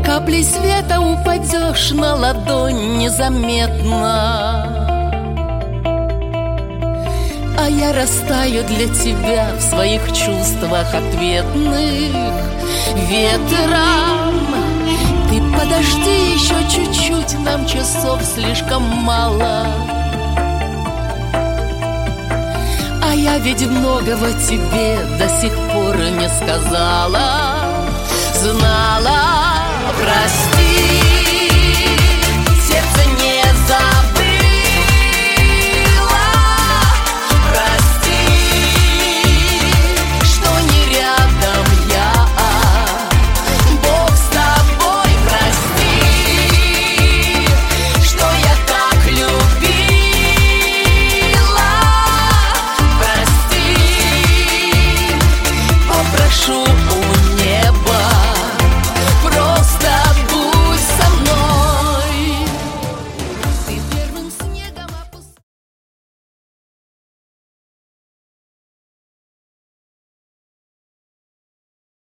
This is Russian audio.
Каплей света упадешь на ладонь незаметно, а я растаю для тебя в своих чувствах ответных. Ветром ты подожди еще чуть-чуть, нам часов слишком мало. А я ведь многого тебе до сих пор не сказала. Знала, прости.